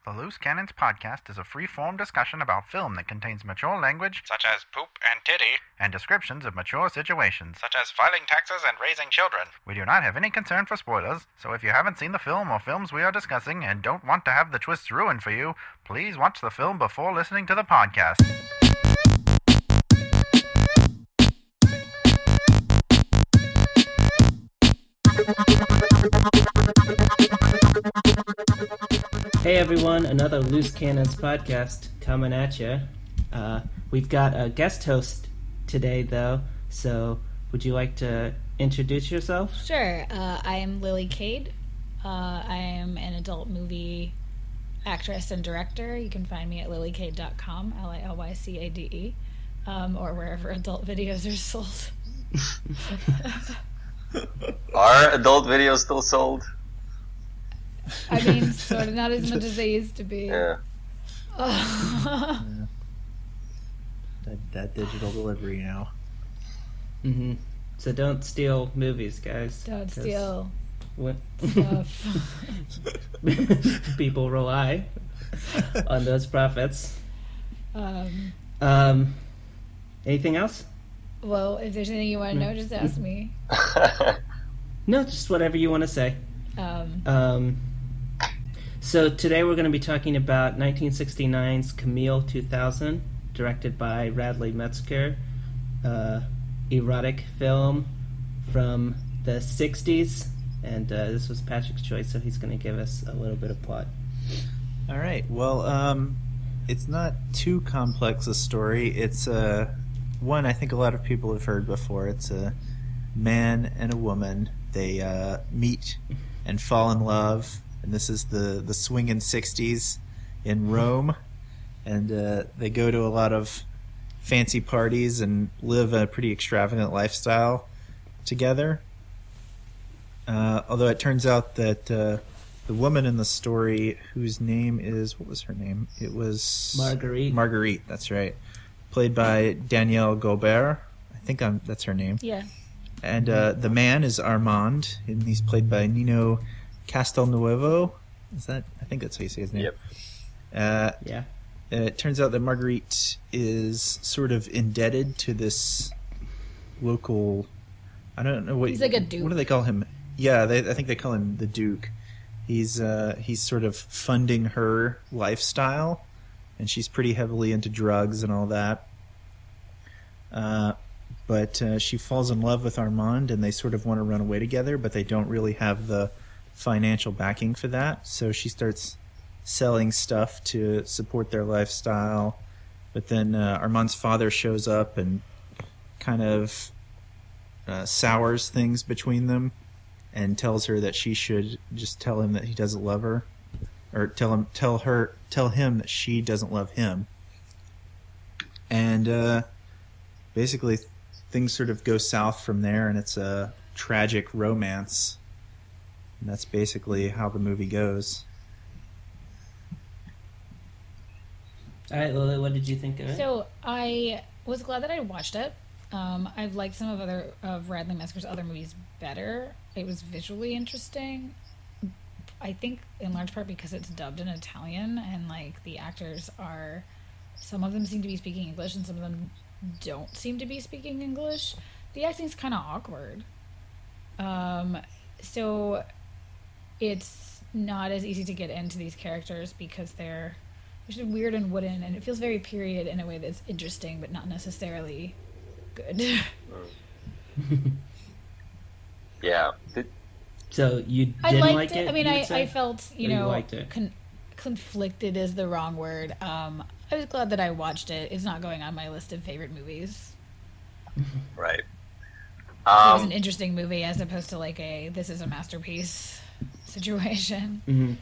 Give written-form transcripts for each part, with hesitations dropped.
The Loose Cannons podcast is a free-form discussion about film that contains mature language, such as poop and titty, and descriptions of mature situations, such as filing taxes and raising children. We do not have any concern for spoilers, so if you haven't seen the film or films we are discussing and don't want to have the twists ruined for you, please watch the film before listening to the podcast. Hey everyone, another Loose Cannons podcast coming at you. We've got a guest host today though, so would you like to introduce yourself? Sure. I am Lily Cade. I am an adult movie actress and director. You can find me at lilycade.com, Lilycade, or wherever adult videos are sold. Are adult videos still sold? I mean, sort of, not as much as they used to be. Yeah. That digital delivery now. Mm-hmm. So don't steal movies, guys. Don't steal What? stuff. People rely on those profits. Anything else? Well, if there's anything you want to know, just ask me. No, just whatever you want to say. So today we're going to be talking about 1969's Camille 2000, directed by Radley Metzger, erotic film from the 60s, and this was Patrick's choice, so he's going to give us a little bit of plot. All right. Well, it's not too complex a story. It's one I think a lot of people have heard before. It's a man and a woman. They meet and fall in love, and this is the swinging 60s in Rome, and they go to a lot of fancy parties and live a pretty extravagant lifestyle together. Although it turns out that the woman in the story, whose name is, what was her name? It was Marguerite. Marguerite, that's right. Played by Danielle Gaubert. I think that's her name. Yeah. And the man is Armand, and he's played by Nino Castelnuovo. I think that's how you say his name. Yep. Yeah. It turns out that Marguerite is sort of indebted to this local. I don't know what. He's like a duke. What do they call him? Yeah, I think they call him the Duke. He's sort of funding her lifestyle, and she's pretty heavily into drugs and all that. But she falls in love with Armand, and they sort of want to run away together, but they don't really have the financial backing for that. So she starts selling stuff to support their lifestyle. But then Armand's father shows up and kind of sours things between them and tells her that she should just tell him that he doesn't love her, or tell him that she doesn't love him. And basically things sort of go south from there, and it's a tragic romance. And that's basically how the movie goes. All right, Lily, what did you think of it? So I was glad that I watched it. I've liked some of Radley Metzger's other movies better. It was visually interesting. I think in large part because it's dubbed in Italian, and like the actors are, some of them seem to be speaking English and some of them don't seem to be speaking English. The acting's kind of awkward. So it's not as easy to get into these characters because they're just weird and wooden, and it feels very period in a way that's interesting but not necessarily good. Yeah. So you didn't I liked like it? I mean, you would say? I felt, Or you liked it? conflicted is the wrong word. I was glad that I watched it. It's not going on my list of favorite movies. Right. It was an interesting movie as opposed to like this is a masterpiece situation. Mm-hmm.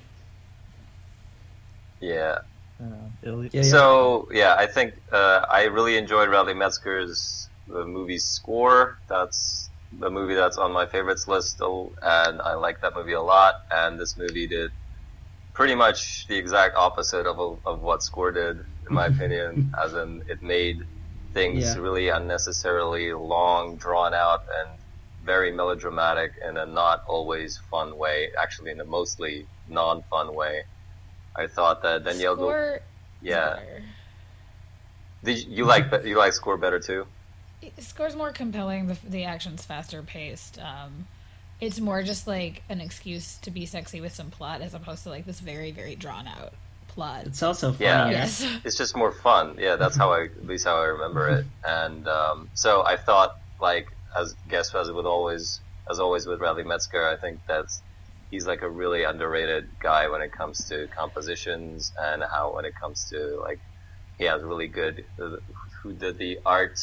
Yeah. Yeah. So, yeah, I think I really enjoyed Radley Metzger's movie Score. That's the movie that's on my favorites list still, and I like that movie a lot. And this movie did pretty much the exact opposite of what Score did, in my opinion, as in it made things really unnecessarily long, drawn out, and very melodramatic in a not always fun way, actually in a mostly non-fun way. I thought that Danielle. Score. Yeah. Better. Did you like Score better too? Score's more compelling. The action's faster paced. It's more just like an excuse to be sexy with some plot, as opposed to like this very, very drawn out plot. It's also funnier. Yeah. Yes. It's just more fun. Yeah, that's how at least how I remember it. And so I thought, like, as always with Bradley Metzger, I think he's like a really underrated guy when it comes to compositions and when it comes to like he has really good who did the art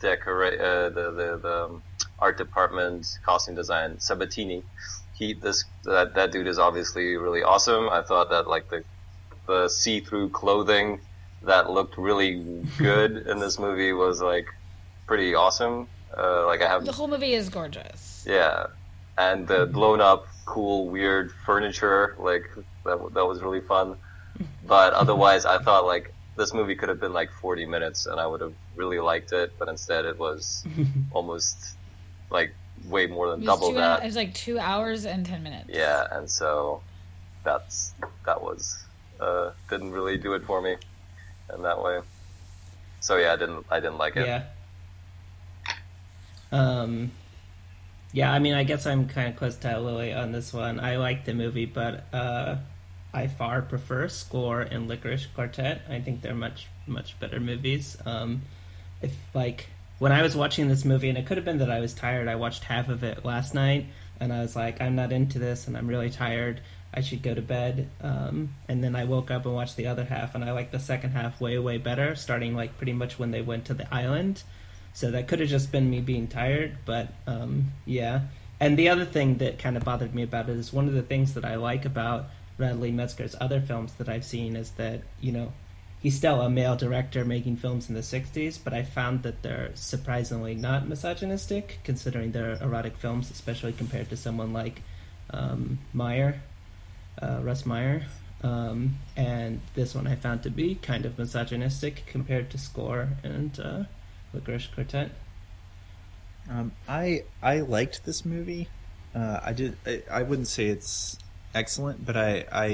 the art department, costume design, Sabatini. That dude is obviously really awesome. I thought that like the see-through clothing that looked really good in this movie was like pretty awesome. The whole movie is gorgeous. Yeah, and the blown up, cool, weird furniture, like that was really fun. But otherwise, I thought like this movie could have been like 40 minutes, and I would have really liked it. But instead, it was almost like way more than double that. It was like 2 hours and 10 minutes. Yeah, and so that was didn't really do it for me in that way. So yeah, I didn't like it. Yeah. Yeah, I mean, I guess I'm kind of close to Lily on this one. I like the movie, but I far prefer Score and Licorice Quartet. I think they're much, much better movies. If like when I was watching this movie, and it could have been that I was tired, I watched half of it last night, and I was like, I'm not into this, and I'm really tired. I should go to bed. And then I woke up and watched the other half, and I like the second half way, way better, starting like pretty much when they went to the island. So that could have just been me being tired, but yeah. And the other thing that kind of bothered me about it is one of the things that I like about Bradley Metzger's other films that I've seen is that, you know, he's still a male director making films in the 60s, but I found that they're surprisingly not misogynistic, considering they're erotic films, especially compared to someone like Russ Meyer. And this one I found to be kind of misogynistic compared to Score and Licorice Quartet. I liked this movie. I wouldn't say it's excellent, but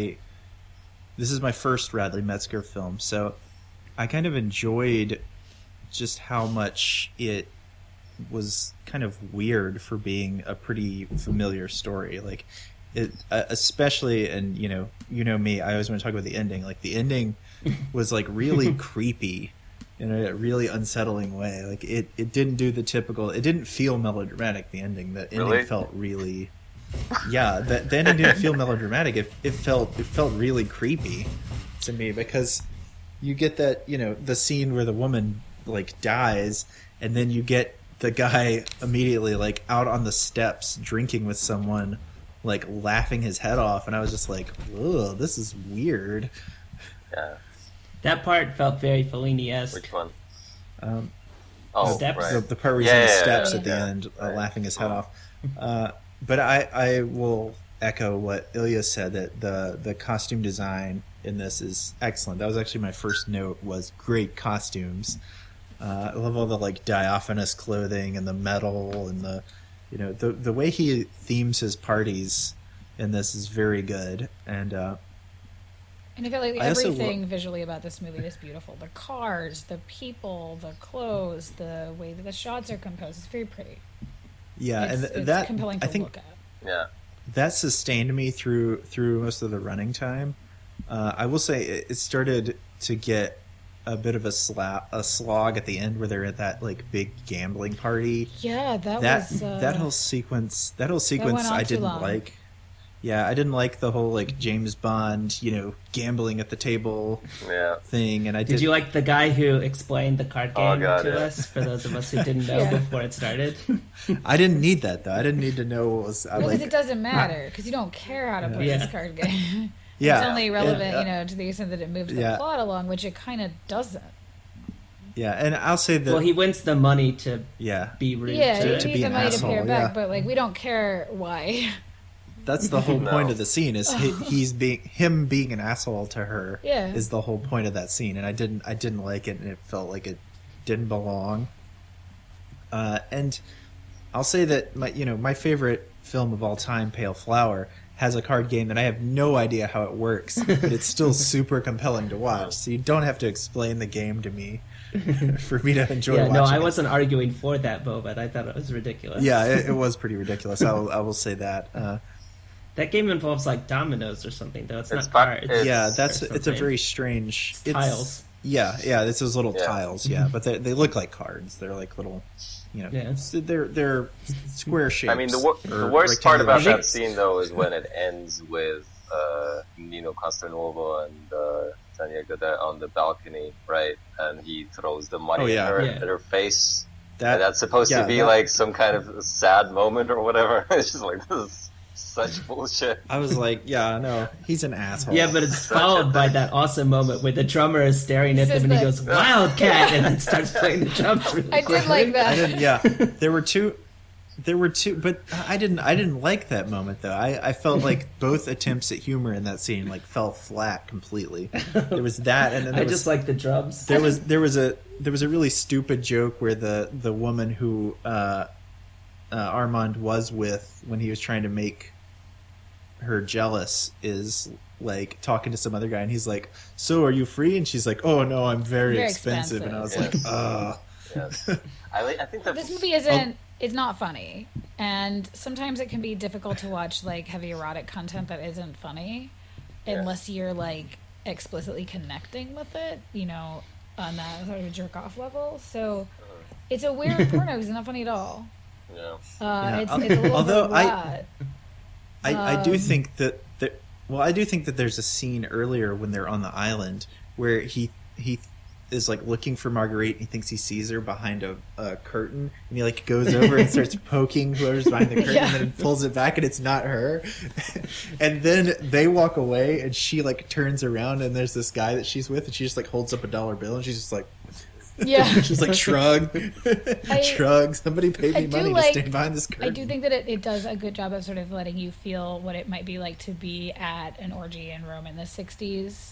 this is my first Bradley Metzger film, so I kind of enjoyed just how much it was kind of weird for being a pretty familiar story. Like it, especially, and you know me, I always want to talk about the ending. Like the ending was like really creepy in a really unsettling way. Like it didn't do the typical. It didn't feel melodramatic. The ending. The ending felt really. Yeah, the ending didn't feel melodramatic. It felt really creepy to me, because you get that, you know, the scene where the woman like dies, and then you get the guy immediately like out on the steps drinking with someone, like laughing his head off, and I was just like, ugh, this is weird. Yeah. That part felt very Fellini-esque. Which one? Steps. Right. The part where he's on the steps at the end, laughing his head off. But I will echo what Ilya said, that the costume design in this is excellent. That was actually my first note, was great costumes. I love all the like diaphanous clothing and the metal, and the way he themes his parties in this is very good. And I feel like everything visually about this movie is beautiful. The cars, the people, the clothes, the way that the shots are composed. It's very pretty. Yeah, it's that compelling to I think, look at. Yeah, that sustained me through most of the running time. I will say it started to get a bit of a slog at the end, where they're at that like big gambling party. Yeah, that whole sequence I didn't like. Yeah, I didn't like the whole like James Bond, gambling at the table thing. And did you like the guy who explained the card game to us, for those of us who didn't know before it started? I didn't need that though. I didn't need to know what was. Because it doesn't matter, because you don't care how to play this card game. Yeah, it's only relevant, to the extent that it moves the plot along, which it kind of doesn't. Yeah, and I'll say that. Well, he wins the money to be rude. Yeah, to he needs the money to pay her back, but like we don't care why. That's the whole point of the scene, is him being an asshole to her. Yeah. Is the whole point of that scene, and I didn't like it, and it felt like it didn't belong. And I'll say that my favorite film of all time, Pale Flower, has a card game that I have no idea how it works, but it's still super compelling to watch. So you don't have to explain the game to me for me to enjoy watching. No, I wasn't arguing for that moment. I thought it was ridiculous. Yeah, it was pretty ridiculous. I will say that. That game involves like dominoes or something, though. It's not cards. It's a very strange. It's tiles. Yeah, it's those little tiles. Yeah, but they look like cards. They're like little. They're square shapes. I mean, the worst part about that scene, though, is when it ends with Nino Castronovo and Tanya Godet on the balcony, right? And he throws the money at her face. That's supposed to be like some kind of sad moment or whatever. It's just like, this is such bullshit. I was like, no, he's an asshole. Yeah, but it's followed by that awesome moment where the drummer is staring at them and he goes, "Wildcat," and then starts playing the drums really quick. I did like that. There were two, but I didn't like that moment though. I felt like both attempts at humor in that scene like fell flat completely. There was that, and then I just like the drums. There was a really stupid joke where the woman who Armand was with when he was trying to make her jealous is like talking to some other guy, and he's like, "So are you free?" And she's like, "Oh no, I'm very expensive." And I was like, Yes. I think that this movie isn't. It's not funny, and sometimes it can be difficult to watch like heavy erotic content that isn't funny, unless you're like explicitly connecting with it, on that sort of jerk off level. So it's a weird porno because it's not funny at all. Yeah. It's a little although I do think that there's a scene earlier when they're on the island where he is like looking for Marguerite and he thinks he sees her behind a curtain, and he like goes over and starts poking whoever's behind the curtain and then pulls it back and it's not her. And then they walk away and she like turns around and there's this guy that she's with and she just like holds up a $1 bill and she's just like she's like shrug. Somebody paid me money to stand behind this curtain. I do think that it does a good job of sort of letting you feel what it might be like to be at an orgy in Rome in the 60s.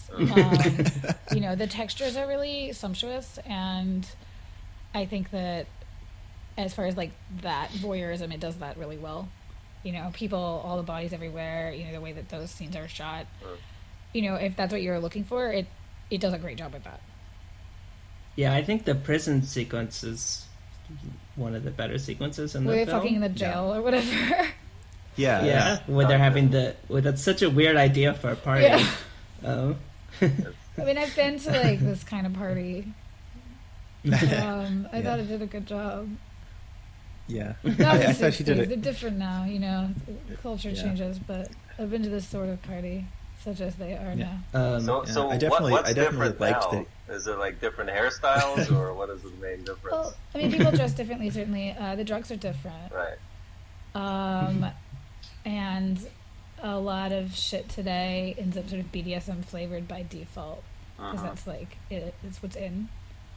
The textures are really sumptuous, and I think that as far as like that voyeurism, it does that really well. People, all the bodies everywhere, the way that those scenes are shot. If that's what you're looking for, it does a great job with that. Yeah, I think the prison sequence is one of the better sequences in the film. Were they fucking in the jail or whatever? Yeah. Where they're having that's such a weird idea for a party. Yeah. I mean, I've been to like this kind of party. I thought it did a good job. Yeah. I thought she did it. They're different now, culture changes, but I've been to this sort of party, such as they are now. So I definitely liked now? Is it like different hairstyles, or what is the main difference? Well, I mean, people dress differently, certainly. The drugs are different. Right. And a lot of shit today ends up sort of BDSM flavored by default, because that's like, it's what's in.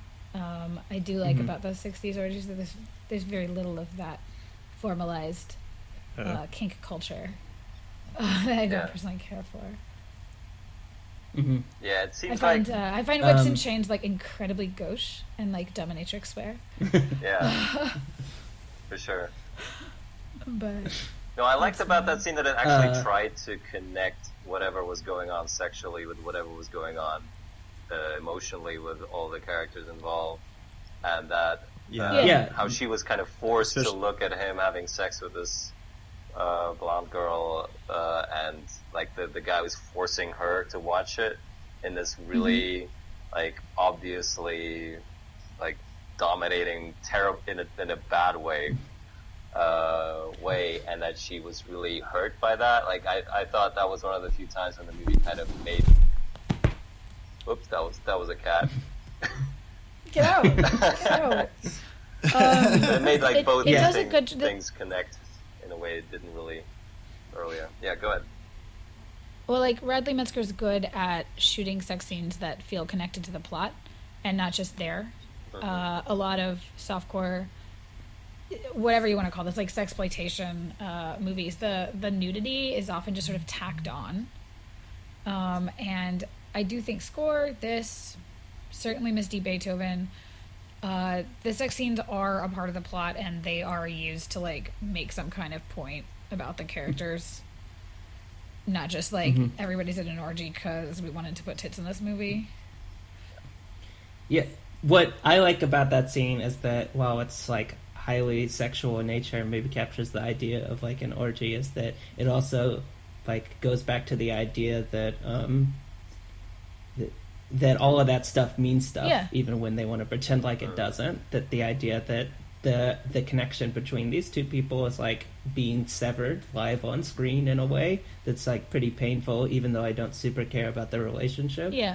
I do like about those 60s orgies that there's very little of that formalized kink culture that I don't personally care for. Mm-hmm. Yeah, it seems I find whips and chains like incredibly gauche and like dominatrix wear. Yeah, for sure. But no, I liked about that scene that it actually tried to connect whatever was going on sexually with whatever was going on emotionally with all the characters involved, and that how she was kind of forced to look at him having sex with this blonde girl, and like the guy was forcing her to watch it in this really like obviously like dominating in a bad way, and that she was really hurt by that. Like I thought that was one of the few times when the movie kind of made. Whoops, that was a cat. Get out! Get out! It made like both things connect in a way it didn't really earlier. Yeah, go ahead. Well, like Radley Metzger's good at shooting sex scenes that feel connected to the plot and not just there. A lot of softcore, whatever you want to call this, like sexploitation movies, the nudity is often just sort of tacked on. And I do think Score, this, certainly Miss D. Beethoven, the sex scenes are a part of the plot, and they are used to like make some kind of point about the characters. not just like everybody's at an orgy because we wanted to put tits in this movie. Yeah, what I like about that scene is that while it's like highly sexual in nature and maybe captures the idea of like an orgy, is that it also like goes back to the idea that that all of that stuff means stuff, even when they want to pretend like it doesn't. That the idea that the connection between these two people is like being severed live on screen in a way that's like pretty painful, even though I don't super care about the relationship. Yeah.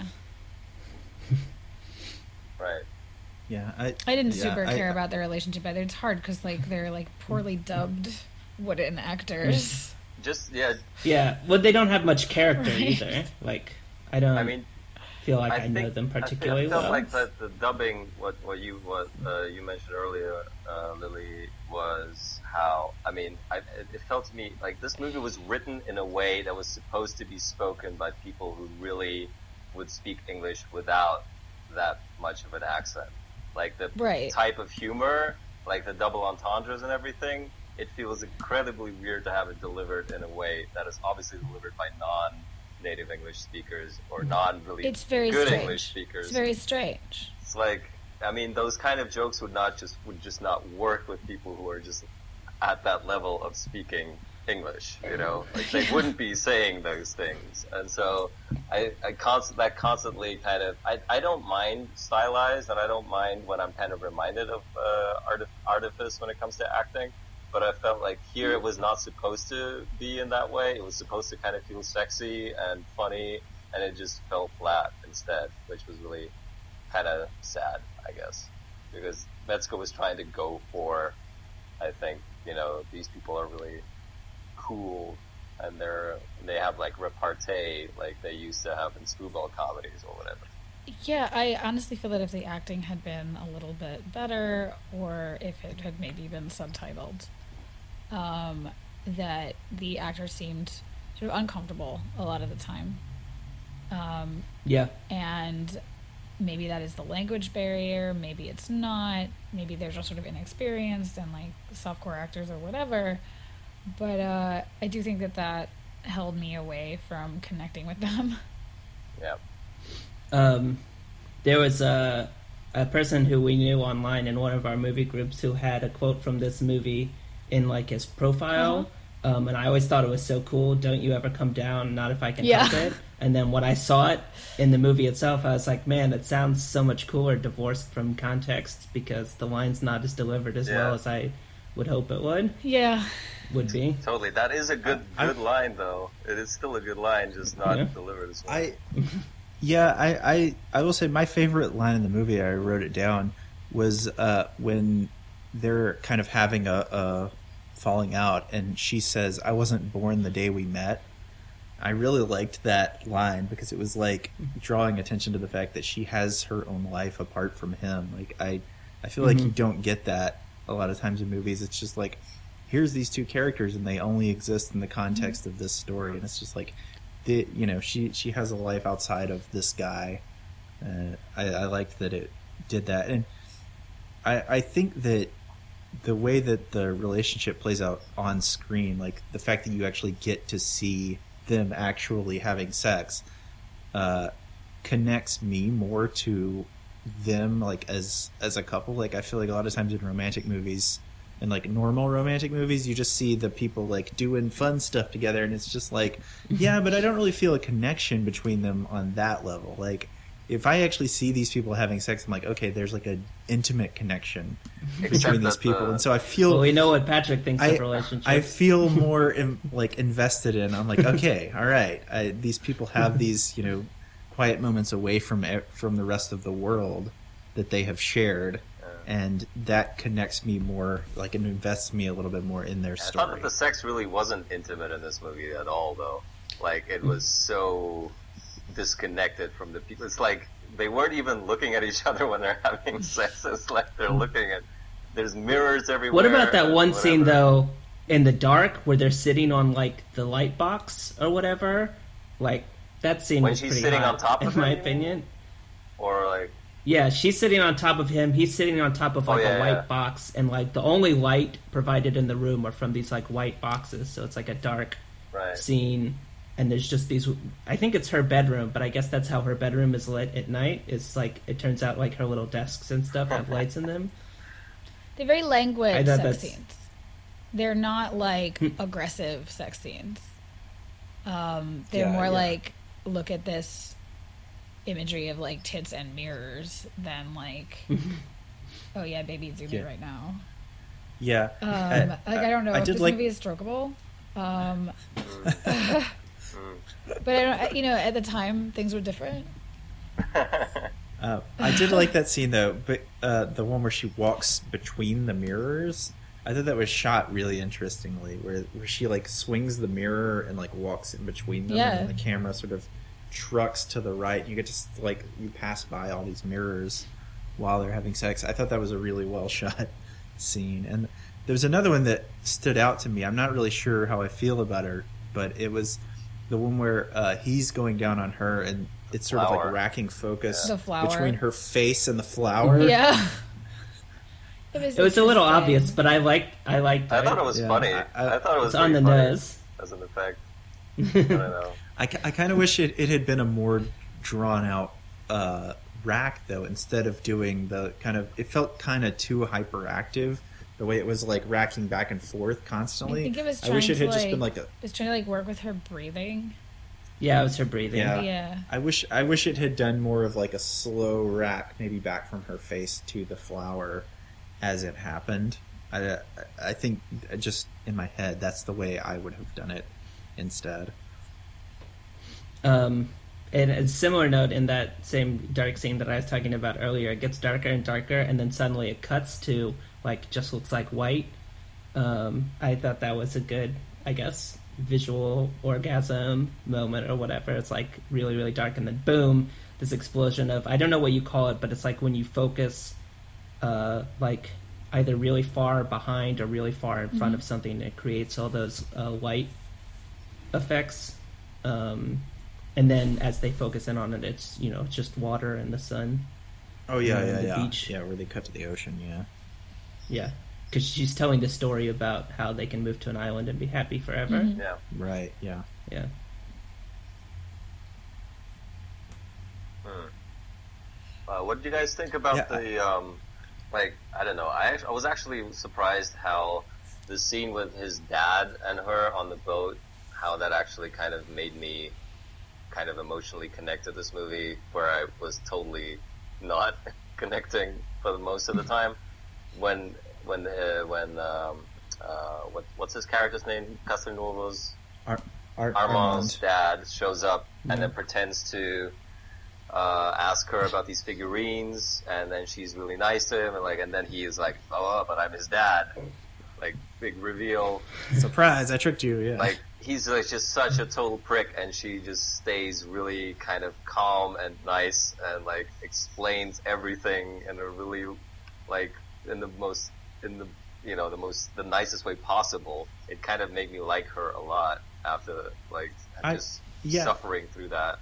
Right. Yeah, I didn't super care about their relationship either. It's hard because like they're like poorly dubbed wooden actors. Yeah. Well, they don't have much character either. Like I don't. Feel like I know them particularly well. I felt like the dubbing, what you mentioned earlier, Lily, was how it felt to me like this movie was written in a way that was supposed to be spoken by people who really would speak English without that much of an accent. Like the type of humor, like the double entendres and everything, it feels incredibly weird to have it delivered in a way that is obviously delivered by non-native English speakers or non-really it's very good strange. English speakers. It's very strange. It's like, those kind of jokes would just not work with people who are just at that level of speaking English, like they wouldn't be saying those things. And so that constantly kind of, I don't mind stylized, and I don't mind when I'm kind of reminded of artifice when it comes to acting, but I felt like here it was not supposed to be in that way. It was supposed to kind of feel sexy and funny, and it just fell flat instead, which was really kind of sad, I guess, because Metzger was trying to go for, I think, these people are really cool, and they have like repartee like they used to have in screwball comedies or whatever. Yeah, I honestly feel that if the acting had been a little bit better, or if it had maybe been subtitled, that the actor seemed sort of uncomfortable a lot of the time. And maybe that is the language barrier, maybe it's not, maybe they're just sort of inexperienced and like softcore actors or whatever. But I do think that held me away from connecting with them. Yeah. There was a person who we knew online in one of our movie groups who had a quote from this movie in like his profile. And I always thought it was so cool. Don't you ever come down, not if I can help it. And then when I saw it in the movie itself, I was like, man, it sounds so much cooler divorced from context, because the line's not as delivered as well as I would hope it would. Would be. Totally. That is a good line, though. It is still a good line, just not delivered as well. I will say my favorite line in the movie, I wrote it down, was when they're kind of having a falling out, and she says, "I wasn't born the day we met." I really liked that line because it was like drawing attention to the fact that she has her own life apart from him. Like I feel like you don't get that a lot of times in movies. It's just like, here's these two characters and they only exist in the context of this story, and it's just like, she has a life outside of this guy. I liked that it did that, and I think that the way that the relationship plays out on screen, like the fact that you actually get to see them actually having sex, connects me more to them, like as a couple. Like I feel like a lot of times in romantic movies, in like normal romantic movies, you just see the people like doing fun stuff together, and it's just like, yeah, but I don't really feel a connection between them on that level. Like if I actually see these people having sex, I'm like, okay, there's like an intimate connection between these people, and so I feel. Well, we know what Patrick thinks of relationships. I feel more invested in. I'm like, okay, all right, these people have these quiet moments away from the rest of the world that they have shared, and that connects me more. Like it invests me a little bit more in their story. I thought that the sex really wasn't intimate in this movie at all, though. Like it was so disconnected from the people. It's like they weren't even looking at each other when they're having sex. It's like they're looking at, there's mirrors everywhere. What about that one scene though in the dark where they're sitting on like the light box or whatever? Like that scene was pretty sitting hot, on top of in my opinion. Or like, yeah, she's sitting on top of him. He's sitting on top of like a white box, and like the only light provided in the room are from these like white boxes. So it's like a dark scene. and there's just these. I think it's her bedroom, but I guess that's how her bedroom is lit at night. It's like it turns out like her little desks and stuff have lights in them. They're very languid sex that's... scenes. They're not like aggressive sex scenes. They're more like, look at this imagery of like tits and mirrors than like, oh yeah, baby, zoom in right now. Yeah. I don't know if this movie is strokeable. But I don't, at the time things were different. I did like that scene though, but the one where she walks between the mirrors, I thought that was shot really interestingly, where she like swings the mirror and like walks in between them, and the camera sort of trucks to the right. You get to like you pass by all these mirrors while they're having sex. I thought that was a really well shot scene. And there was another one that stood out to me. I'm not really sure how I feel about her, but it was the one where he's going down on her and it's sort of like racking focus between her face and the flower. Yeah. It was a little obvious, but I liked it. I thought it was funny. I thought it was on the nose as an effect. I don't know. I kind of wish it had been a more drawn out rack though, instead of doing the kind of, it felt kind of too hyperactive the way it was like racking back and forth constantly. I think it was trying wish it had to just been like it was trying to like work with her breathing. Yeah, it was her breathing. Yeah. I wish it had done more of like a slow rack, maybe back from her face to the flower as it happened. I think just in my head that's the way I would have done it instead. And a similar note, in that same dark scene that I was talking about earlier, it gets darker and darker, and then suddenly it cuts to like just looks like white. I thought that was a good, I guess, visual orgasm moment or whatever. It's like really, really dark, and then boom, this explosion of, I don't know what you call it, but it's like when you focus like either really far behind or really far in front of something, it creates all those light effects. And then as they focus in on it, it's it's just water and the sun. Oh yeah, the beach. Yeah, where they cut to the ocean. Yeah, because she's telling the story about how they can move to an island and be happy forever. Yeah. Right. Yeah. What did you guys think about the I don't know. I was actually surprised how the scene with his dad and her on the boat, how that actually kind of made me kind of emotionally connect to this movie, where I was totally not connecting for most of the time. What's his character's name? Casanovas? Armand's dad shows up and then pretends to ask her about these figurines, and then she's really nice to him, and then he is like, "Oh, but I'm his dad." Like, big reveal. Surprise! I tricked you. Yeah. Like, he's like just such a total prick, and she just stays really kind of calm and nice, and like explains everything in a really the nicest way possible. It kind of made me like her a lot after suffering through that.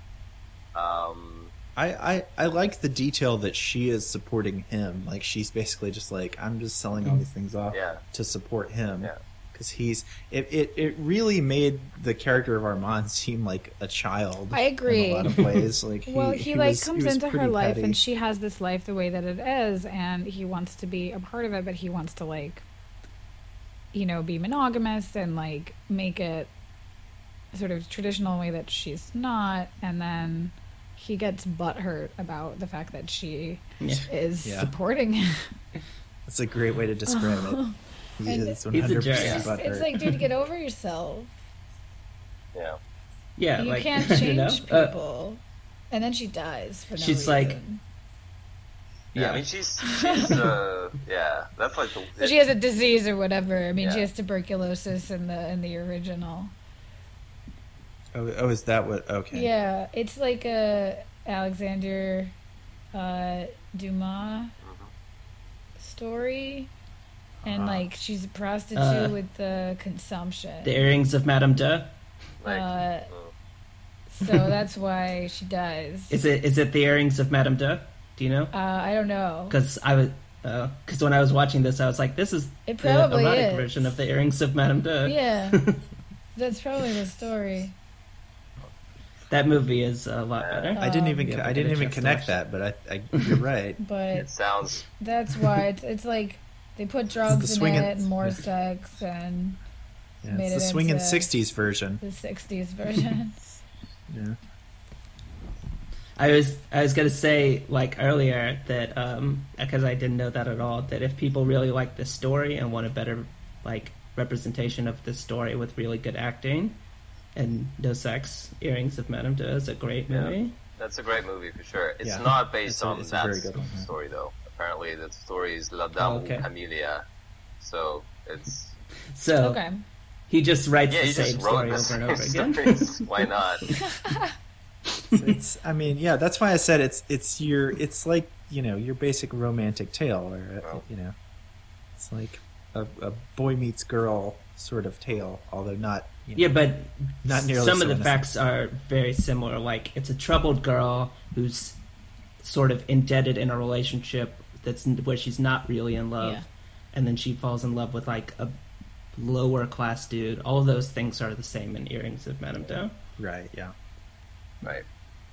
I like the detail that she is supporting him. Like, she's basically just like, I'm just selling all these things off to support him. Yeah. Because it really made the character of Armand seem like a child. I agree. In a lot of ways. Like, he comes into her life, and she has this life the way that it is, and he wants to be a part of it, but he wants to be monogamous and make it sort of traditional way that she's not, and then he gets butthurt about the fact that she is supporting him. That's a great way to describe it. He is 100% butthurt. It's like, dude, get over yourself. Yeah. Yeah, you can't change people. And then she dies for no reason. She's like... Yeah, I mean, she's that's like the... So she has a disease or whatever. I mean, she has tuberculosis in the original. Oh, is that what... Okay. Yeah, it's like a Alexander Dumas story. And, she's a prostitute with the consumption. The Earrings of Madame De? So that's why she dies. Is it The Earrings of Madame De? Do you know? I don't know. Because when I was watching this, I was like, this is the erotic version of The Earrings of Madame De. Yeah. That's probably the story. That movie is a lot better. I didn't even Yeah, I didn't even just connect watched. that, but you're right. But It sounds that's why it's like they put drugs in swinging- it and more sex and Yeah, made it's the it swinging into '60s version. the 60s version. Yeah. I was gonna say like earlier that because I didn't know that at all, that if people really like the story and want a better like representation of the story with really good acting and no sex, Earrings of Madame de is a great movie. that's a great movie for sure. It's Yeah. not based on It's a that very good one, yeah. story though. Apparently, the story is La Dame okay. Camellia, so it's So Okay. he just writes yeah. the You same just wrote story the over and over same again. stories. Why not? It's I mean, yeah, that's why I said it's like, your basic romantic tale, or it's like a boy meets girl sort of tale, although not Yeah, but not nearly some so of the innocent. facts are very similar. Like, it's a troubled girl who's sort of indebted in a relationship where she's not really in love, Yeah. and then she falls in love with like a lower class dude. All of those things are the same in Earrings of Madame de. Right, yeah. Right.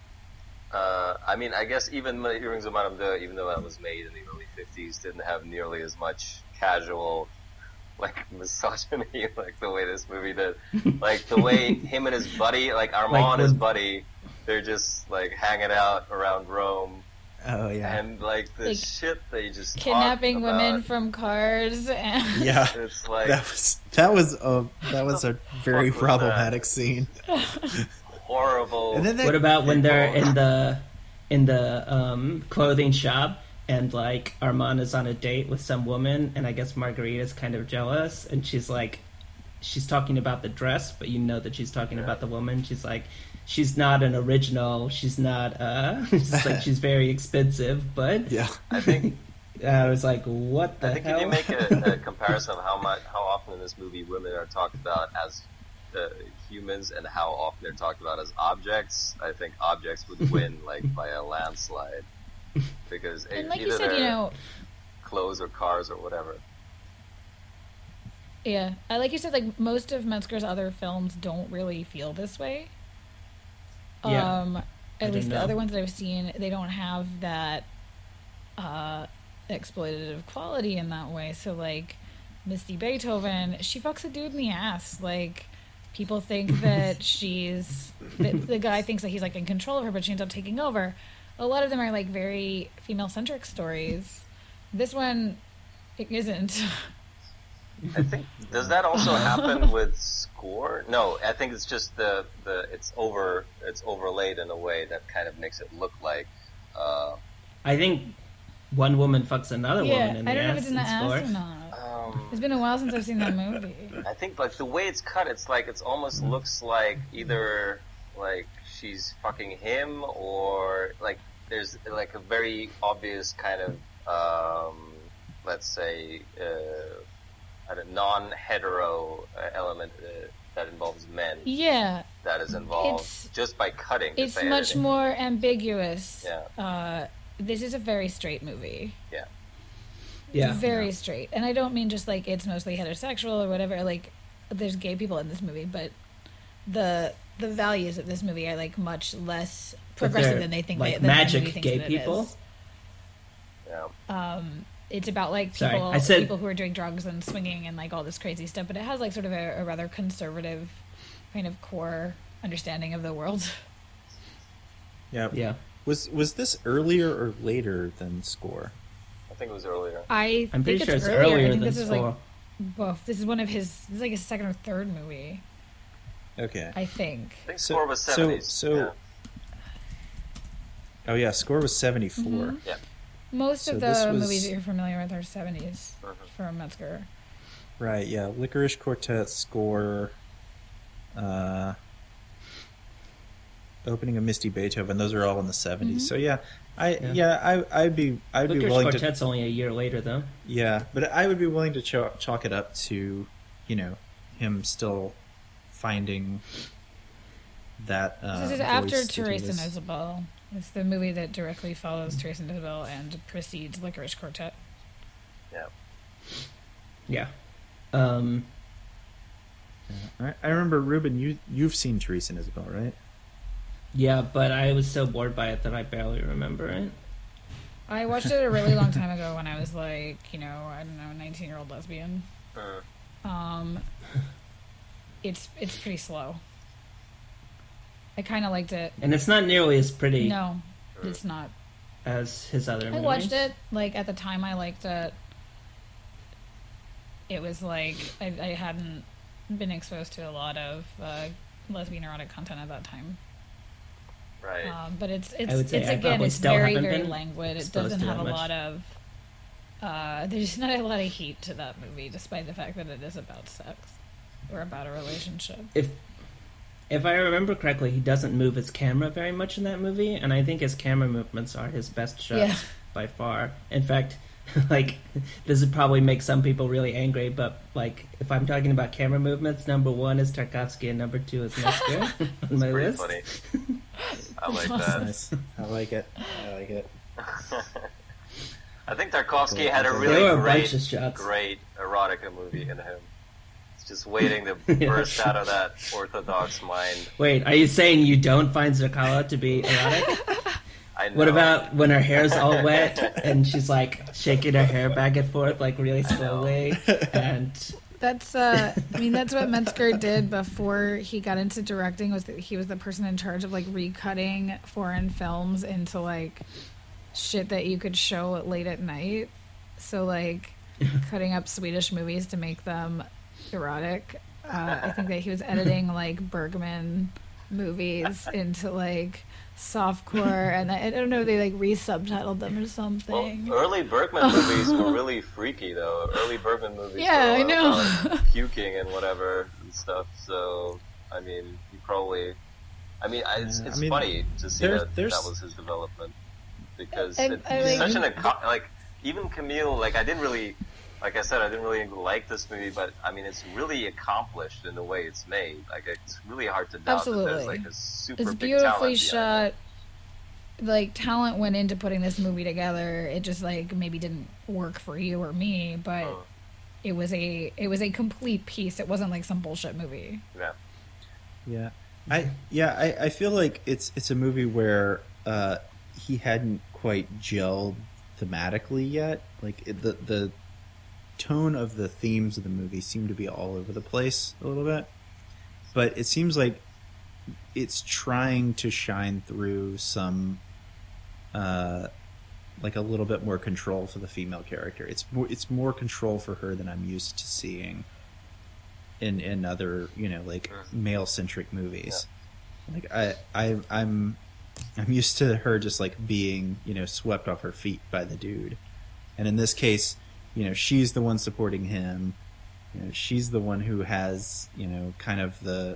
I mean, I guess even the Earrings of Madame de, even though that was made in the early 50s, didn't have nearly as much casual, like, misogyny, like the way this movie did. Like, the way him and his buddy, like Armand and his buddy, they're just, like, hanging out around Rome. Oh yeah. And, like, the Like, shit they just Kidnapping talk women about, from cars and Yeah. It's like That was a very fuck was problematic scene. horrible. And then What about when they're in the clothing shop and like Armand is on a date with some woman, and I guess Marguerite's kind of jealous, and she's talking about the dress, but you know that she's talking about the woman. She's like, she's not an original. She's not. It's like she's very expensive, but yeah. I think I was like, what the I think hell? if you make a comparison of how often in this movie women are talked about as humans and how often they're talked about as objects, I think objects would win like by a landslide, because and like either you said, they're clothes or cars or whatever. Yeah, like you said, like most of Metzger's other films don't really feel this way. Yeah. At least the know. other ones that I've seen, they don't have that exploitative quality in that way. So like Misty Beethoven, she fucks a dude in the ass. Like people think that the guy thinks that he's like in control of her, but she ends up taking over. A lot of them are like very female-centric stories. This one, it isn't. I think does that also happen with Score? No, I think it's just it's overlaid in a way that kind of makes it look like. I think one woman fucks another woman in the I don't know if ass it's in the ass Score. or not. It's been a while since I've seen that movie. I think like the way it's cut, it's like it's almost looks like either like she's fucking him or like there's like a very obvious kind of let's say a non-hetero element that involves men. Yeah, That is involved It's- just by cutting. just it's by much editing. more ambiguous. Yeah. This is a very straight movie. Yeah. Yeah. Very straight. And I don't mean just like it's mostly heterosexual or whatever. Like there's gay people in this movie, but the values of this movie are like much less But progressive they're, than they think like, than the magic movie thinks gay that it people? is. Yeah. It's about like Sorry, people I said- people who are doing drugs and swinging and like all this crazy stuff, but it has like sort of a rather conservative kind of core understanding of the world. Yeah. Yeah. Was this earlier or later than Score? I think it was earlier. I'm pretty think sure it's earlier. earlier I think than this is Score. like both. This is one of his. This is like his second or third movie, Okay. I think. I think So- Score was so- 70s. so- yeah. Oh yeah, Score was 74. Mhm. Yeah. Most So of this the was- movies that you're familiar with are 70s Mhm. from Metzger. Right, yeah. Licorice Quartet, Score, opening of Misty Beethoven, those are all in the 70s. So yeah, I'd be Licorice willing Quartet's only a year later, though. but I would be willing to chalk it up to, him still finding that This is voice after that he Therese and was- Isabel. It's the movie that directly follows Therese and Isabel and precedes Licorice Quartet. Yeah. Yeah. I remember, Ruben, you've seen Therese and Isabel, right? Yeah, but I was so bored by it that I barely remember it. I watched it a really long time ago when I was like, I don't know, 19-year-old lesbian. It's pretty slow. I kind of liked it. And it's not nearly as pretty. No, it's not. As his other movies. I watched it, at the time I liked it. It was like, I hadn't been exposed to a lot of lesbian erotic content at that time. Right. But it's again, it's very, very languid. It doesn't have a lot of... there's not a lot of heat to that movie, despite the fact that it is about sex. Or about a relationship. If I remember correctly, he doesn't move his camera very much in that movie, and I think his camera movements are his best shots by far. In fact, this would probably make some people really angry, but, if I'm talking about camera movements, number 1 is Tarkovsky and number 2 is Metzger on my list. Funny. I like that. Nice. I like it. I think Tarkovsky had a really great erotica movie in him. Just waiting to burst out of that orthodox mind. Wait, are you saying you don't find Zerkala to be erotic? I know. What about when her hair's all wet and she's shaking her hair back and forth really slowly? And that's that's what Metzger did before he got into directing. Was that he was the person in charge of recutting foreign films into shit that you could show late at night. So cutting up Swedish movies to make them erotic. I think that he was editing Bergman movies into softcore, and I don't know, they re-subtitled them or something. Well, early Bergman movies were really freaky though. Early Bergman movies I know. Puking and whatever and stuff. So you probably it's funny to see that was his development, because it's such an even Camille, I didn't really, like I said, I didn't really like this movie, but it's really accomplished in the way it's made. It's really hard to doubt that there's a super it's big beautifully talent shot. Talent went into putting this movie together. It just maybe didn't work for you or me, but it was a complete piece. It wasn't some bullshit movie. Yeah. I feel like it's a movie where he hadn't quite gelled thematically yet. The tone of the themes of the movie seem to be all over the place a little bit, but it seems like it's trying to shine through some a little bit more control for the female character. It's more control for her than I'm used to seeing in other male centric movies. I'm used to her just being swept off her feet by the dude, and in this case she's the one supporting him. She's the one who has kind of the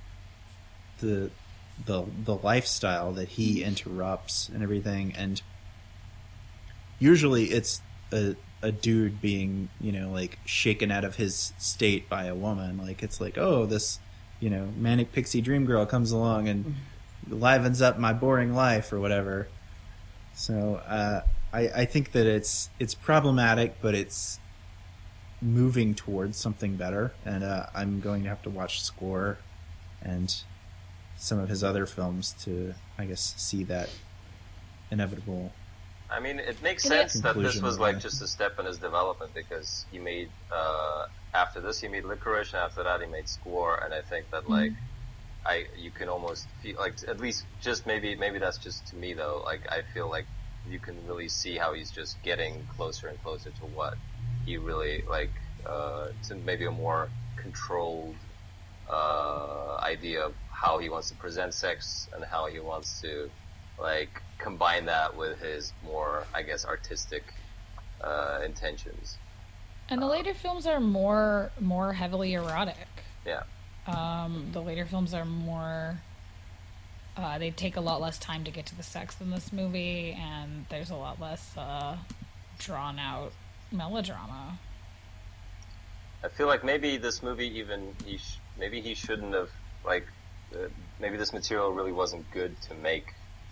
lifestyle that he interrupts and everything. And usually it's a dude being shaken out of his state by a woman. It's this manic pixie dream girl comes along and livens up my boring life or whatever. So I think that it's problematic, but it's moving towards something better. And I'm going to have to watch Score and some of his other films to, I guess, see that inevitable. It makes sense that this was just a step in his development, because he made after this he made Licorice, and after that he made Score, and I think that you can almost feel at least just maybe that's just to me though. I feel you can really see how he's just getting closer and closer to what he really to maybe a more controlled idea of how he wants to present sex and how he wants to combine that with his more, I guess, artistic intentions. And the later films are more heavily erotic. Yeah. The later films are more... they take a lot less time to get to the sex than this movie, and there's a lot less drawn-out melodrama. I feel maybe this movie maybe he shouldn't have, maybe this material really wasn't good to make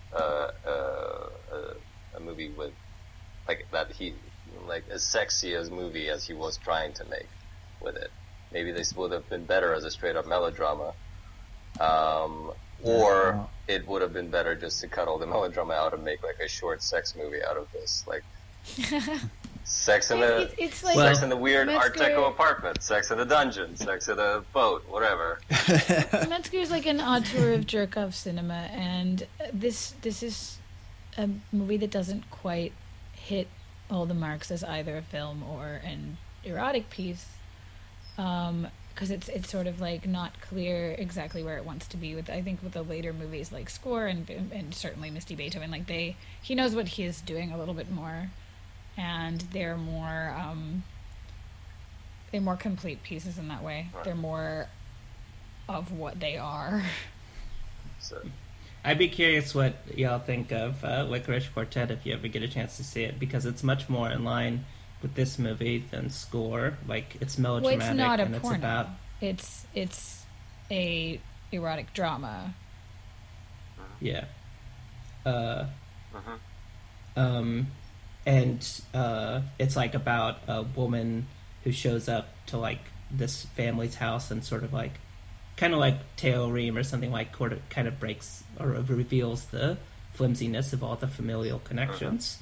a movie with, that he, as sexy as movie as he was trying to make with it. Maybe this would have been better as a straight-up melodrama. or it would have been better just to cut all the melodrama out and make like a short sex movie out of this, like sex in the sex in the weird Art Deco apartment, sex in the dungeon, sex in a boat, whatever. Metzger is like an auteur of jerk-off cinema, and this is a movie that doesn't quite hit all the marks as either a film or an erotic piece, because it's sort of like not clear exactly where it wants to be. With, I think, with the later movies like Score and certainly Misty Beethoven, like he knows what he is doing a little bit more, and they're more complete pieces in that way. Right. They're more of what they are. So. I'd be curious what y'all think of Licorice Quartet if you ever get a chance to see it, because it's much more in line with this movie than Score. Like, it's melodramatic. Well, it's not a and porno. It's about... It's a erotic drama. Yeah. And it's like about a woman who shows up to like this family's house and sort of like, kind of like Teo Reem or something, like kind of breaks or reveals the flimsiness of all the familial connections.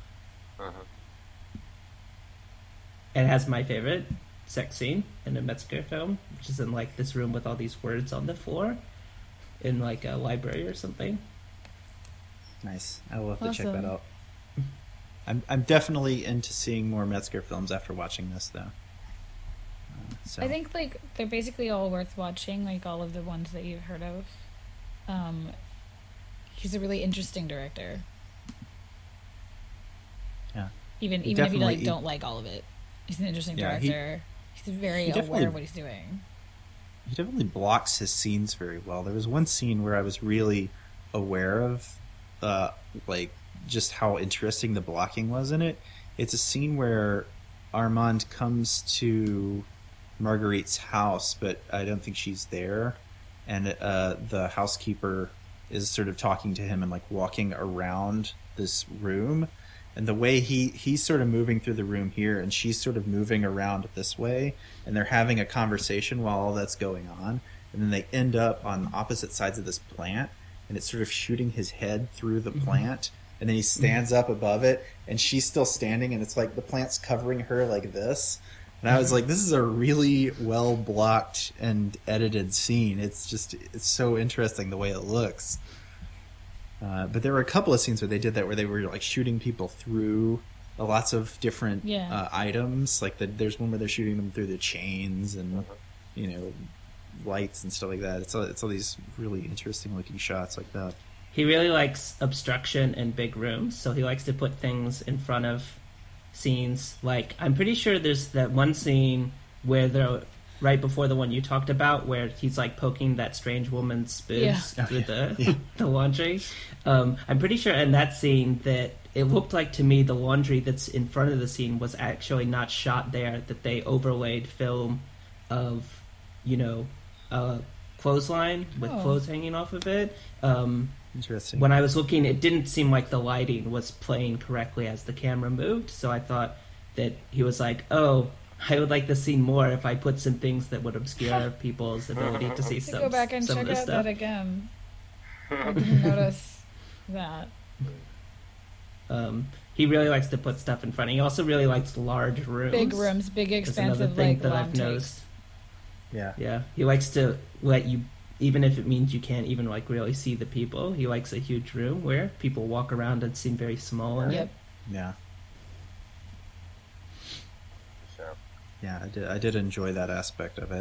And it has my favorite sex scene in a Metzger film, which is in like this room with all these words on the floor in like a library or something. Nice. I will have to check that out. I'm definitely into seeing more Metzger films after watching this, though. So. I think like they're basically all worth watching, like all of the ones that you've heard of. He's a really interesting director. Yeah. Even if you like don't like all of it, he's an interesting director. He's very aware of what he's doing. He definitely blocks his scenes very well. There was one scene where I was really aware of, like, just how interesting the blocking was in it. It's a scene where Armand comes to Marguerite's house, but I don't think she's there, and the housekeeper is sort of talking to him and like walking around this room, and the way he's sort of moving through the room here and she's sort of moving around this way, and they're having a conversation while all that's going on, and then they end up on opposite sides of this plant, and it's sort of shooting his head through the plant, and then he stands up above it and she's still standing, and it's like the plant's covering her like this. And I was like, this is a really well blocked and edited scene. It's so interesting the way it looks. But there were a couple of scenes where they did that, where they were like shooting people through lots of different items. Like there's one where they're shooting them through the chains and, lights and stuff like that. It's all these really interesting looking shots like that. He really likes obstruction in big rooms, so he likes to put things in front of scenes. Like, I'm pretty sure there's that one scene where they're right before the one you talked about, where he's like poking that strange woman's boobs through the laundry. I'm pretty sure in that scene that it looked like to me the laundry that's in front of the scene was actually not shot there, that they overlaid film of, a clothesline with clothes hanging off of it. Interesting. When I was looking, it didn't seem like the lighting was playing correctly as the camera moved, so I thought that he was like, I would like the scene more if I put some things that would obscure people's ability to see some. Go back and check out that again. I didn't notice that. He really likes to put stuff in front. He also really likes large rooms. Big rooms, big expansive, another thing like that long I've noticed. takes. Yeah. He likes to let you, even if it means you can't even like really see the people. He likes a huge room where people walk around and seem very small in it. Yeah. Sure. Yeah, I did enjoy that aspect of it.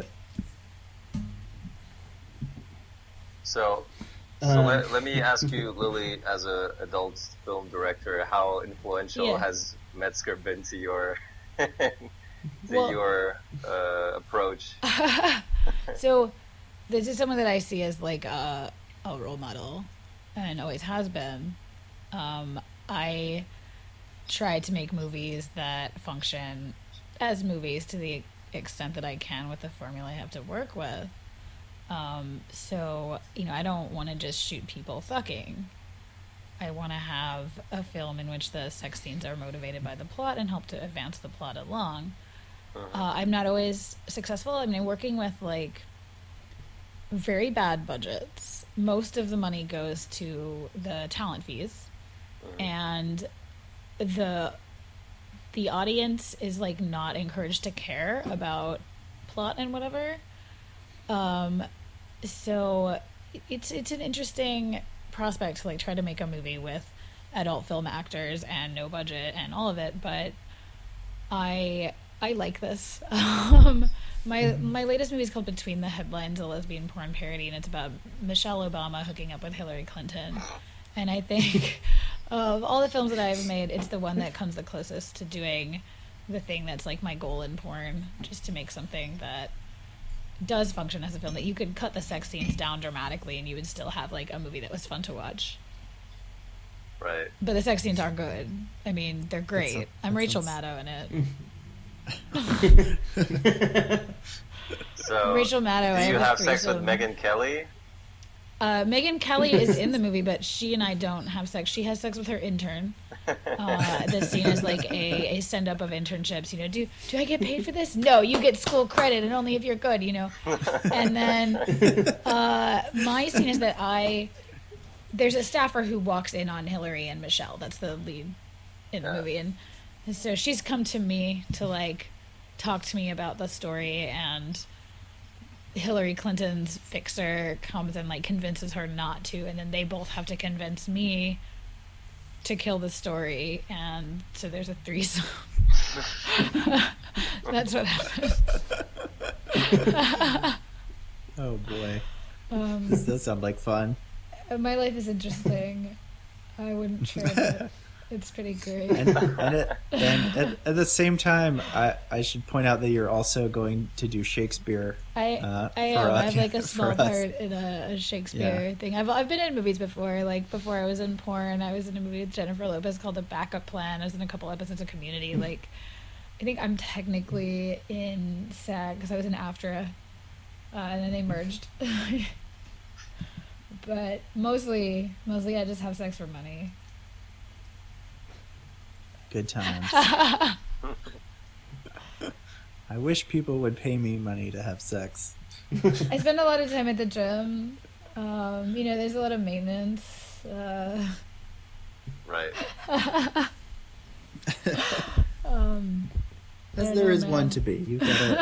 So let me ask you, Lily, as an adult film director, how influential has Metzger been to your your approach? So this is someone that I see as like a role model, and always has been. I try to make movies that function as movies to the extent that I can with the formula I have to work with. So, I don't want to just shoot people fucking. I want to have a film in which the sex scenes are motivated by the plot and help to advance the plot along. I'm not always successful. I mean, working with, like, very bad budgets. Most of the money goes to the talent fees, and the audience is like not encouraged to care about plot and whatever. So it's an interesting prospect to like try to make a movie with adult film actors and no budget and all of it, but I like this. My latest movie is called Between the Headlines, a lesbian porn parody, and it's about Michelle Obama hooking up with Hillary Clinton. And I think of all the films that I've made, it's the one that comes the closest to doing the thing that's like my goal in porn, just to make something that does function as a film, that you could cut the sex scenes down dramatically and you would still have like a movie that was fun to watch. Right. But the sex scenes are good. I mean, they're great. I'm Rachel Maddow in it. So, Rachel Maddow. do you have sex with Megyn Kelly? Megyn Kelly is in the movie, but she and I don't have sex. She has sex with her intern. The scene is like a send up of internships. You know, do I get paid for this? No, you get school credit, and only if you're good. You know. And then my scene is that there's a staffer who walks in on Hillary and Michelle. That's the lead in the movie, and so she's come to me to like talk to me about the story, and Hillary Clinton's fixer comes and like convinces her not to, and then they both have to convince me to kill the story, and so there's a threesome. That's what happens. Oh boy. This does sound like fun. My life is interesting. I wouldn't share it. It's pretty great. And at the same time, I should point out that you're also going to do Shakespeare. I am. I have like a small part in a Shakespeare thing. I've been in movies before. Like before I was in porn, I was in a movie with Jennifer Lopez called The Backup Plan. I was in a couple episodes of Community. Like I think I'm technically in SAG because I was in AFTRA, and then they merged. But mostly I just have sex for money. Good times. I wish people would pay me money to have sex. I spend a lot of time at the gym. You know, there's a lot of maintenance. Right. As there is one to be. You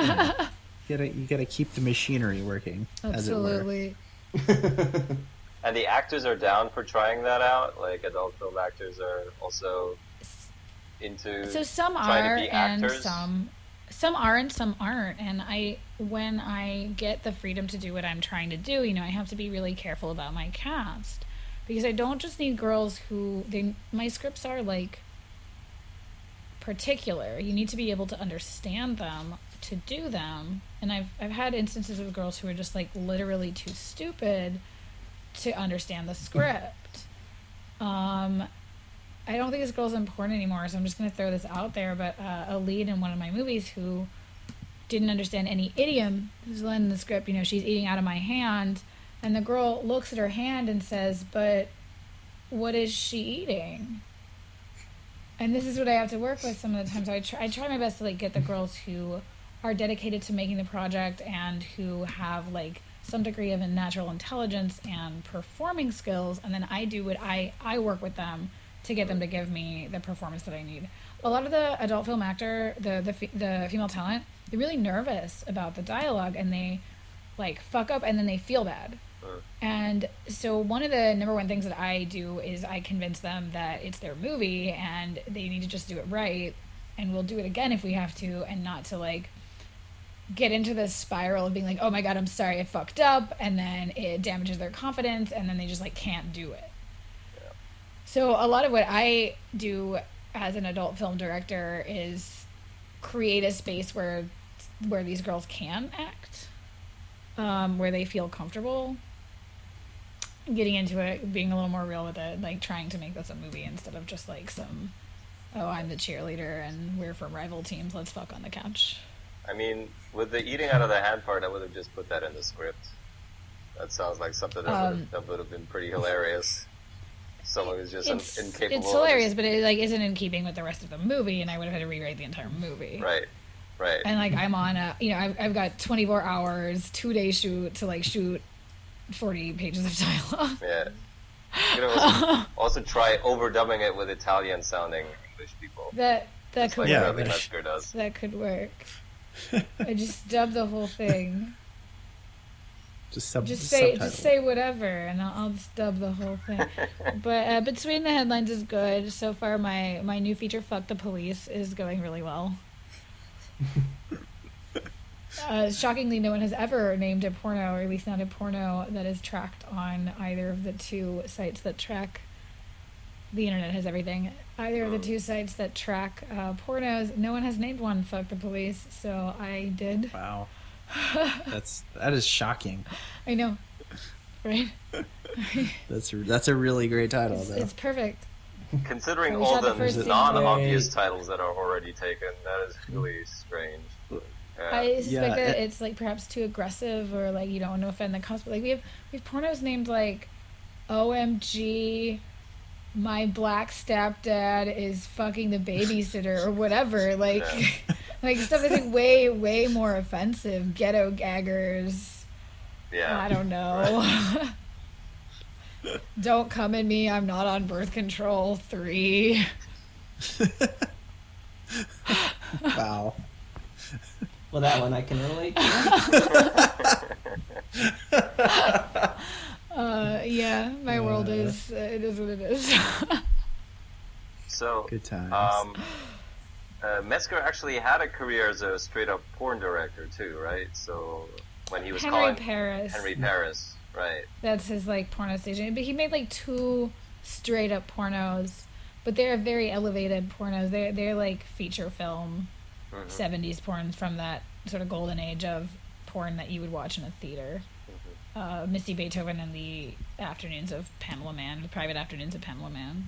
gotta keep the machinery working. Absolutely. As it were. And the actors are down for trying that out. Like adult film actors are also into. So some are and some are and some aren't. And when I get the freedom to do what I'm trying to do, you know, I have to be really careful about my cast, because I don't just need girls my scripts are like particular. You need to be able to understand them to do them. And I've had instances of girls who are just like literally too stupid to understand the script. I don't think this girl's important anymore, so I'm just going to throw this out there, but a lead in one of my movies who didn't understand any idiom, who's in the script, you know, she's eating out of my hand, and the girl looks at her hand and says, but what is she eating? And this is what I have to work with some of the time. So I try my best to like get the girls who are dedicated to making the project and who have like some degree of natural intelligence and performing skills, and then I do what I work with them to get them to give me the performance that I need. A lot of the adult film actor, the female talent, they're really nervous about the dialogue, and they like fuck up and then they feel bad. And so one of the number one things that I do is I convince them that it's their movie and they need to just do it right, and we'll do it again if we have to, and not to like get into this spiral of being like, oh my god, I'm sorry, I fucked up, and then it damages their confidence, and then they just like can't do it. Yeah. So a lot of what I do as an adult film director is create a space where these girls can act, where they feel comfortable getting into it, being a little more real with it, like trying to make this a movie instead of just like some, oh, I'm the cheerleader and we're from rival teams, let's fuck on the couch. I mean, with the eating out of the hand part, I would have just put that in the script. That sounds like something that would have been pretty hilarious. Someone who's just incapable. It's hilarious, but it like isn't in keeping with the rest of the movie, and I would have had to rewrite the entire movie. Right. And like I'm on I've got 24 hours, 2-day shoot to like shoot 40 pages of dialogue. Yeah. You know, also try overdubbing it with Italian-sounding English people. That Just could like Yeah, work. Bradley Metzger does. That could work. I just dub the whole thing. Just say whatever, and I'll just dub the whole thing. But Between the Headlines is good so far. My new feature, Fuck the Police, is going really well. Shockingly, no one has ever named a porno, or at least not a porno that is tracked on either of the two sites that track. The internet has everything. Either of the two sites that track pornos, no one has named one Fuck the Police, so I did. Wow. That is shocking. I know, right? That's a really great title, though. It's perfect. Considering So we all shot the the first scene. non-obvious titles that are already taken, that is really strange. I suspect that Yeah. it's like perhaps too aggressive, or like you don't want to offend the cops. But like we have pornos named like OMG, my black stepdad is fucking the babysitter, or whatever. Like like stuff that's like way more offensive. Ghetto gaggers. Yeah. I don't know. Don't come at me. I'm not on birth control. 3. Wow. Well, that one I can relate to. Yeah, my world is it is what it is. So, Good times. Metzger actually had a career as a straight-up porn director too, right? So when he was Henry Paris. Henry Paris, right? That's his like porno station. But he made like 2 straight up pornos, but they're very elevated pornos. They're like feature film 70s porn from that sort of golden age of porn that you would watch in a theater. Misty Beethoven and the Afternoons of Pamela Mann, the Private Afternoons of Pamela Mann.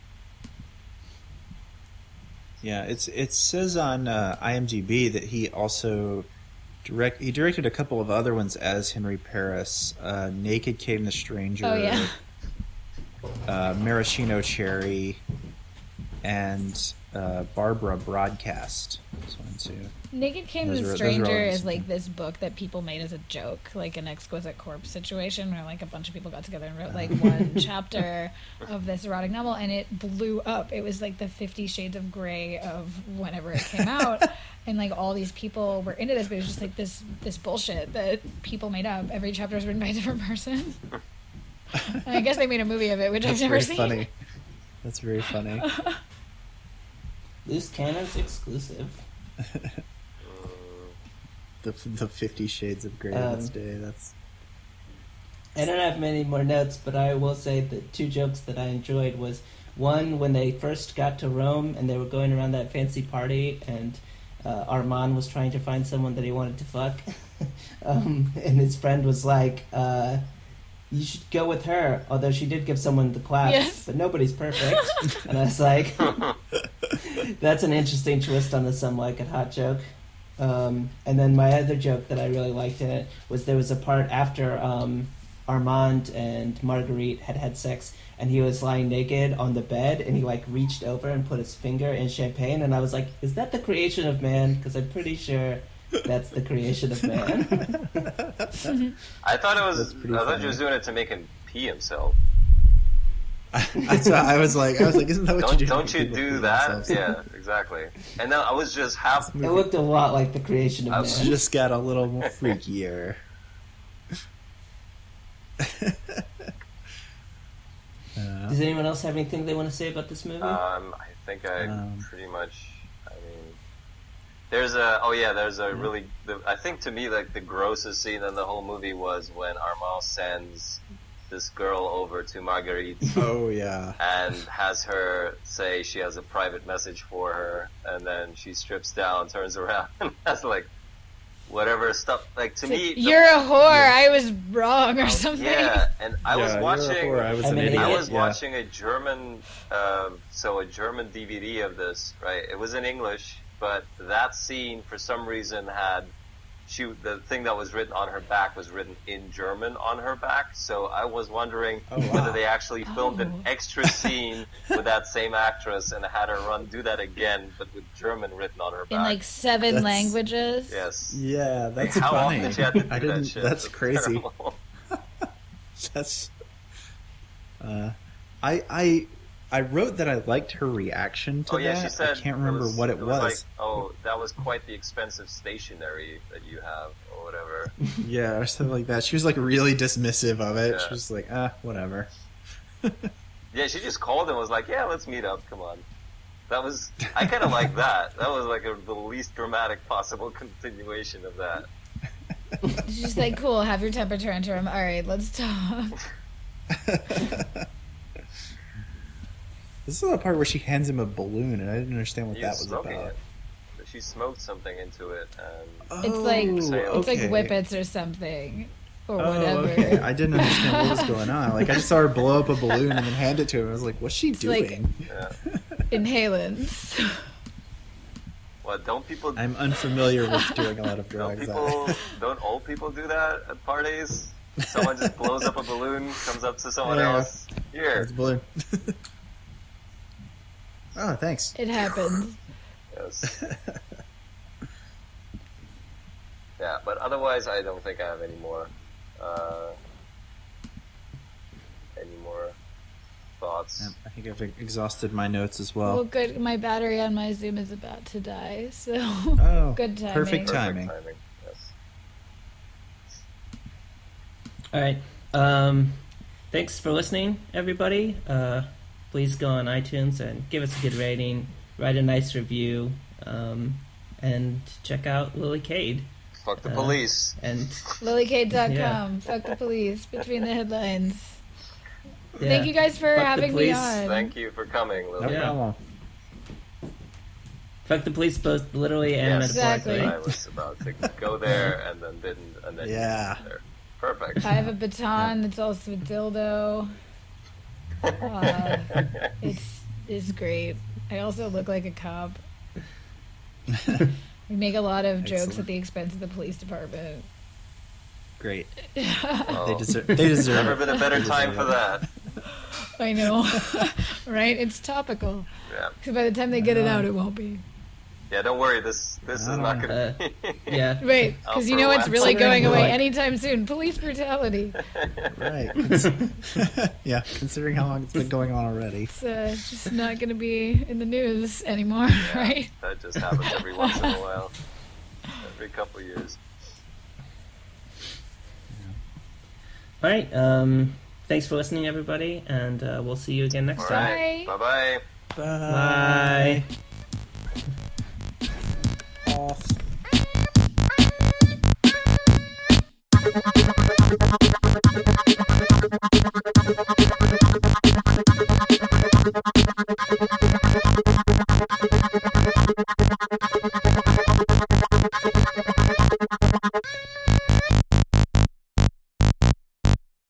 Yeah, it says on IMDb that he also directed a couple of other ones as Henry Paris. Naked Came the Stranger. Oh yeah. Maraschino Cherry, and Barbara Broadcast. This one too. Naked Came Those the are all Stranger is interesting. like this book that people made as a joke, like an Exquisite Corpse situation, where like a bunch of people got together and wrote like one chapter of this erotic novel, and it blew up. It was like the 50 Shades of Grey of whenever it came out, and like all these people were into this, but it was just like this bullshit that people made up. Every chapter was written by a different person. And I guess they made a movie of it, which I've never seen. Funny. That's very funny. Loose Cannons exclusive. The 50 Shades of Grey. That's day. That's. I don't have many more notes, but I will say the 2 jokes that I enjoyed was one when they first got to Rome and they were going around that fancy party, and Armand was trying to find someone that he wanted to fuck, and his friend was like, "You should go with her," although she did give someone the claps, Yes. but nobody's perfect. And I was like, that's an interesting twist on the Some Like It Hot joke. And then my other joke that I really liked in it was there was a part after Armand and Marguerite had sex, and he was lying naked on the bed, and he like reached over and put his finger in champagne, and I was like, is that the creation of man? Because I'm pretty sure that's the creation of man. I thought it was. That's pretty I thought funny. he was doing it to make him pee himself. I was like, isn't that what you do? Don't you People do pee that? themselves? Yeah, exactly. And then I was just half. It looked a lot like the creation of It man. just got a little more freakier. Does anyone else have anything they want to say about this movie? I think I pretty much. I mean, there's a really. I think to me, like the grossest scene in the whole movie was when Armand sends this girl over to Marguerite Oh yeah. and has her say she has a private message for her, and then she strips down, turns around, and has like whatever stuff. Like to me, You're a whore. I was wrong, or something. yeah. And I was Yeah, watching. you're a whore, I was I'm an an idiot. I idiot. was watching a German, a German DVD of this, right? It was in English, but that scene, for some reason, had the thing that was written on her back was written in German on her back. So I was wondering whether they actually filmed an extra scene with that same actress and had her do that again, but with German written on her back. In like 7 That's- languages. Yes. Yeah, that's How funny. often did you have to do I that didn't. shit? That's crazy. Terrible. That's. I wrote that I liked her reaction to that. She said I can't remember what it was. Like, oh, that was quite the expensive stationery that you have, or whatever. Yeah, or something like that. She was like really dismissive of it. Yeah. She was like, whatever. Yeah, she just called and was like, yeah, let's meet up, come on. I kind of like that. That was like the least dramatic possible continuation of that. She's just like, cool, have your temper tantrum. All right, let's talk. This is the part where she hands him a balloon, and I didn't understand what He that was was smoking about. it. She smoked something into it, and It's like It's like okay. Whippets or something. Or Oh, whatever. okay. I didn't understand what was going on. Like, I just saw her blow up a balloon and then hand it to him. I was like, what's she like- doing? yeah. Inhalants. What? Don't people? I'm unfamiliar with doing a lot of drugs. Don't old people do that at parties? Someone just blows up a balloon, comes up to someone Yeah. else. Here. It's a balloon. Oh, thanks. It happens. Yes. Yeah, but otherwise, I don't think I have any more thoughts. I think I've exhausted my notes as Well, well. good. My battery on my Zoom is about to die, so Oh, good timing. perfect timing. Yes. All right. Thanks for listening, everybody. Please go on iTunes and give us a good rating, write a nice review, and check out Lily Cade. Fuck the police. And LilyCade.com. Yeah. Fuck the police. Between the headlines. yeah, Thank you guys for Fuck the having me police. on. Thank you for coming, No Lily. Yeah. problem. fuck the police, both literally and Yes, metaphorically. Exactly. I was about to go there and then didn't, and then Yeah. you went there. Perfect. I have a baton that's also a dildo. It's great. I also look like a cop. We make a lot of jokes Excellent. at the expense of the police department. Great. Oh, They deserve never it. been a better They time deserve for it. that. I know, right? It's topical. Yeah. Because by the time they get it out, it won't be. Yeah, don't worry. This is not gonna. Yeah. Right, Out because for you a know while. it's really Considering going away like- anytime soon. Police brutality. Right. Yeah, considering how long it's been going on already. It's just not going to be in the news anymore, right? That just happens every once in a while. Every couple of years. All right. Thanks for listening, everybody, and we'll see you again next All time. right. Bye. Bye-bye. Bye.